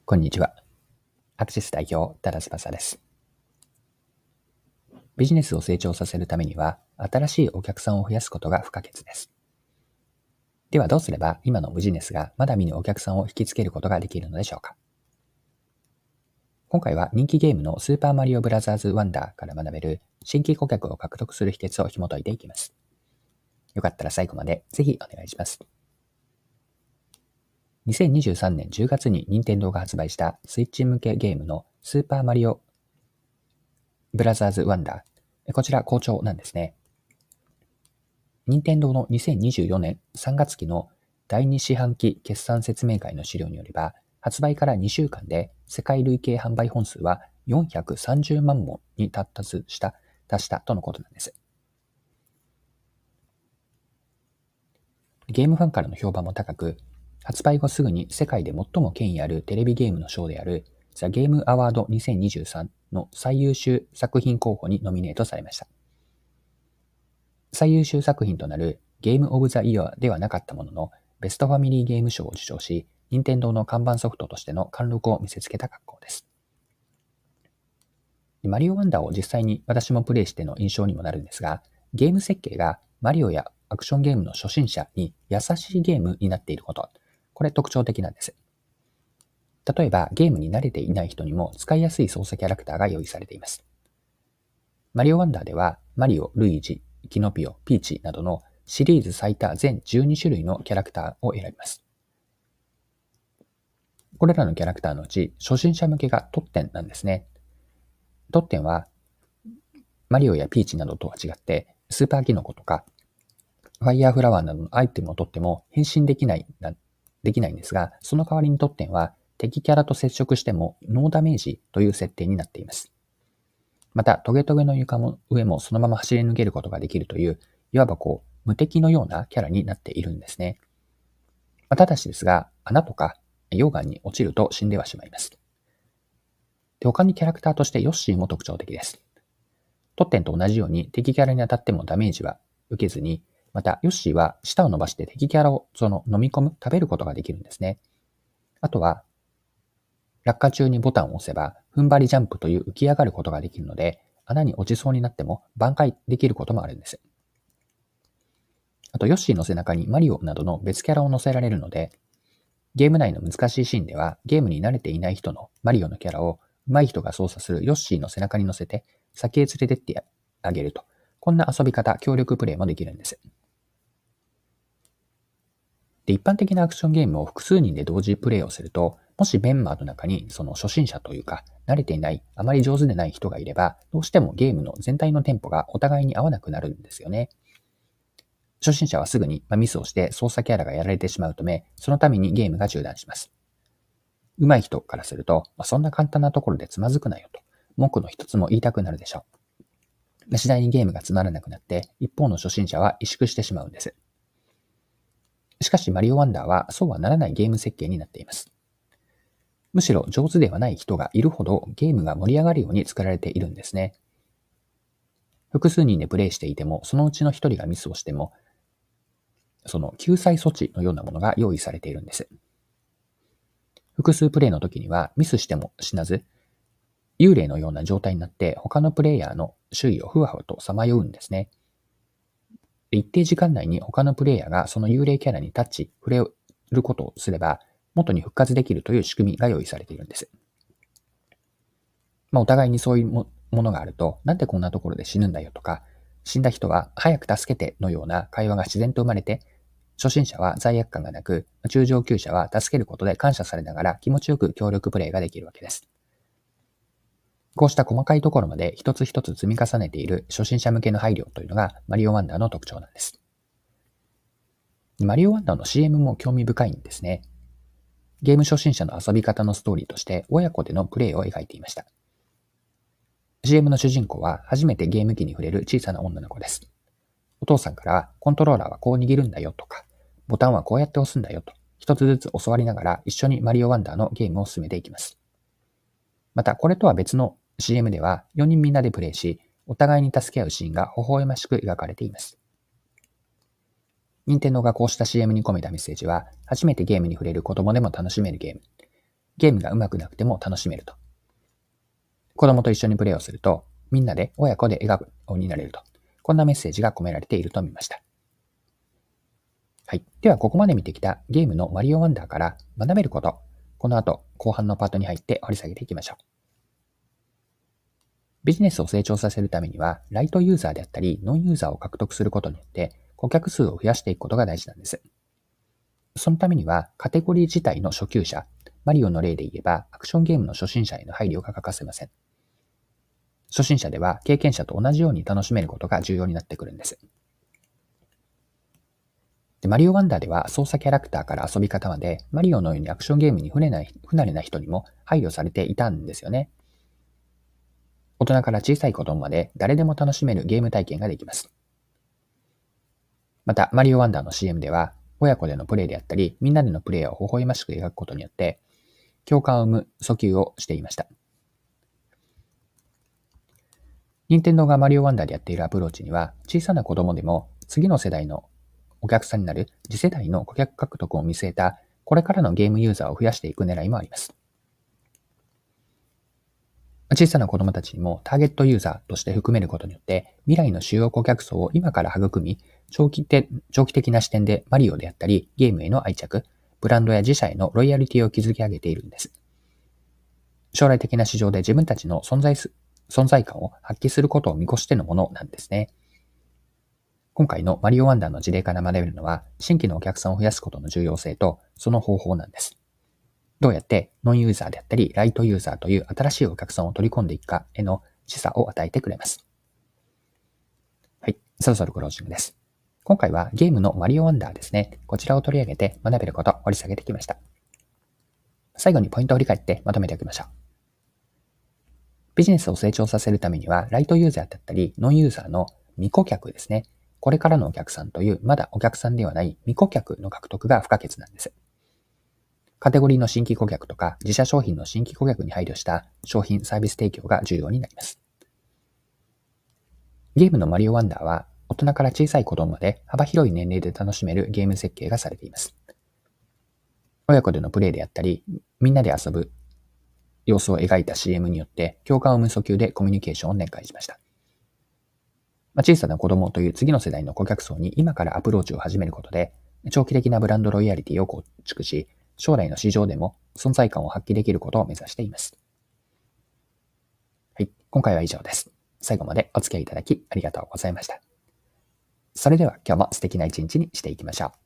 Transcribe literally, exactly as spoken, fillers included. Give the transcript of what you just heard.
こんにちは。アクシス代表、多田翼です。ビジネスを成長させるためには、新しいお客さんを増やすことが不可欠です。ではどうすれば今のビジネスがまだ見ぬお客さんを引きつけることができるのでしょうか。今回は人気ゲームのスーパーマリオブラザーズワンダーから学べる新規顧客を獲得する秘訣を紐解いていきます。よかったら最後までぜひお願いします。にせんにじゅうさんねんじゅうがつに任天堂が発売したスイッチ向けゲームのスーパーマリオブラザーズワンダー。こちら好調なんですね。任天堂のにせんにじゅうよねんさんがつ期のだいに四半期決算説明会の資料によれば、発売からにしゅうかんで世界累計販売本数はよんひゃくさんじゅうまんぼんに達した、達したとのことなんです。ゲームファンからの評判も高く、発売後すぐに世界で最も権威あるテレビゲームの賞であるザ・ゲームアワードにせんにじゅうさんの最優秀作品候補にノミネートされました。最優秀作品となるゲームオブザイヤーではなかったものの、ベストファミリーゲーム賞を受賞し、任天堂の看板ソフトとしての貫禄を見せつけた格好です。マリオワンダーを実際に私もプレイしての印象にもなるんですが、ゲーム設計がマリオやアクションゲームの初心者に優しいゲームになっていること、これ特徴的なんです。例えばゲームに慣れていない人にも使いやすい操作キャラクターが用意されています。マリオワンダーではマリオ、ルイージ、キノピオ、ピーチなどのシリーズ最多全じゅうにしゅるいのキャラクターを選びます。これらのキャラクターのうち初心者向けがトッテンなんですね。トッテンはマリオやピーチなどとは違ってスーパーキノコとかファイヤーフラワーなどのアイテムを取っても変身できない、できないんですが、その代わりにトッテンは敵キャラと接触してもノーダメージという設定になっています。また、トゲトゲの床も上もそのまま走り抜けることができるという、いわばこう、無敵のようなキャラになっているんですね。まあ、ただしですが、穴とか溶岩に落ちると死んではしまいます。で、他にキャラクターとしてヨッシーも特徴的です。トッテンと同じように敵キャラに当たってもダメージは受けずに、また、ヨッシーは舌を伸ばして敵キャラをその飲み込む、食べることができるんですね。あとは、落下中にボタンを押せば、踏ん張りジャンプという浮き上がることができるので、穴に落ちそうになっても挽回できることもあるんです。あと、ヨッシーの背中にマリオなどの別キャラを乗せられるので、ゲーム内の難しいシーンでは、ゲームに慣れていない人のマリオのキャラを上手い人が操作するヨッシーの背中に乗せて先へ連れてってあげると。こんな遊び方、協力プレイもできるんです。で、一般的なアクションゲームを複数人で同時プレイをすると、もしメンバーの中にその初心者というか、慣れていない、あまり上手でない人がいれば、どうしてもゲームの全体のテンポがお互いに合わなくなるんですよね。初心者はすぐにミスをして操作キャラがやられてしまうため、そのためにゲームが中断します。上手い人からすると、そんな簡単なところでつまずくなよと、文句の一つも言いたくなるでしょう。次第にゲームがつまらなくなって、一方の初心者は萎縮してしまうんです。しかしマリオワンダーはそうはならないゲーム設計になっています。むしろ上手ではない人がいるほどゲームが盛り上がるように作られているんですね。複数人でプレイしていても、そのうちの一人がミスをしても、その救済措置のようなものが用意されているんです。複数プレイの時にはミスしても死なず、幽霊のような状態になって他のプレイヤーの周囲をふわふわとさまようんですね。一定時間内に他のプレイヤーがその幽霊キャラにタッチ、触れることをすれば、元に復活できるという仕組みが用意されているんです。まあ、お互いにそういうものがあると、なんでこんなところで死ぬんだよとか、死んだ人は早く助けてのような会話が自然と生まれて、初心者は罪悪感がなく、中上級者は助けることで感謝されながら気持ちよく協力プレイができるわけです。こうした細かいところまで一つ一つ積み重ねている初心者向けの配慮というのがマリオワンダーの特徴なんです。マリオワンダーの シーエム も興味深いんですね。ゲーム初心者の遊び方のストーリーとして親子でのプレイを描いていました。シーエム の主人公は初めてゲーム機に触れる小さな女の子です。お父さんからコントローラーはこう握るんだよとか、ボタンはこうやって押すんだよと、一つずつ教わりながら一緒にマリオワンダーのゲームを進めていきます。また、これとは別の シーエム ではよにんみんなでプレイし、お互いに助け合うシーンが微笑ましく描かれています。任天堂がこうした シーエム に込めたメッセージは、初めてゲームに触れる子供でも楽しめるゲーム。 ゲームが上手くなくても楽しめると。子供と一緒にプレイをすると、みんなで親子で笑顔になれると。こんなメッセージが込められていると見ました。はい。では、ここまで見てきたゲームのマリオワンダーから学べること、この後、後半のパートに入って掘り下げていきましょう。ビジネスを成長させるためには、ライトユーザーであったり、ノンユーザーを獲得することによって、顧客数を増やしていくことが大事なんです。そのためには、カテゴリー自体の初級者、マリオの例で言えば、アクションゲームの初心者への配慮が欠かせません。初心者では、経験者と同じように楽しめることが重要になってくるんです。でマリオワンダーでは操作キャラクターから遊び方まで、マリオのようにアクションゲームに不慣れな不慣れな人にも配慮されていたんですよね。大人から小さい子供まで誰でも楽しめるゲーム体験ができます。また、マリオワンダーの シーエム では、親子でのプレイであったり、みんなでのプレイを微笑ましく描くことによって、共感を生む訴求をしていました。任天堂がマリオワンダーでやっているアプローチには、小さな子供でも次の世代のお客さんになる次世代の顧客獲得を見据えた、これからのゲームユーザーを増やしていく狙いもあります。小さな子供たちにもターゲットユーザーとして含めることによって、未来の主要顧客層を今から育み、長期的、長期的な視点でマリオであったり、ゲームへの愛着、ブランドや自社へのロイヤリティを築き上げているんです。将来的な市場で自分たちの存在す、存在感を発揮することを見越してのものなんですね。今回のマリオワンダーの事例から学べるのは、新規のお客さんを増やすことの重要性と、その方法なんです。どうやってノンユーザーであったり、ライトユーザーという新しいお客さんを取り込んでいくかへの示唆を与えてくれます。はい、そろそろクロージングです。今回はゲームのマリオワンダーですね。こちらを取り上げて学べることを掘り下げてきました。最後にポイントを振り返ってまとめておきましょう。ビジネスを成長させるためには、ライトユーザーだったり、ノンユーザーの未顧客ですね。これからのお客さんという、まだお客さんではない未顧客の獲得が不可欠なんです。カテゴリーの新規顧客とか、自社商品の新規顧客に配慮した商品サービス提供が重要になります。ゲームのマリオワンダーは、大人から小さい子供まで幅広い年齢で楽しめるゲーム設計がされています。親子でのプレイであったり、みんなで遊ぶ様子を描いた シーエム によって共感を生む訴求でコミュニケーションを展開しました。まあ、小さな子供という次の世代の顧客層に今からアプローチを始めることで、長期的なブランドロイヤリティを構築し、将来の市場でも存在感を発揮できることを目指しています。はい、今回は以上です。最後までお付き合いいただきありがとうございました。それでは今日も素敵な一日にしていきましょう。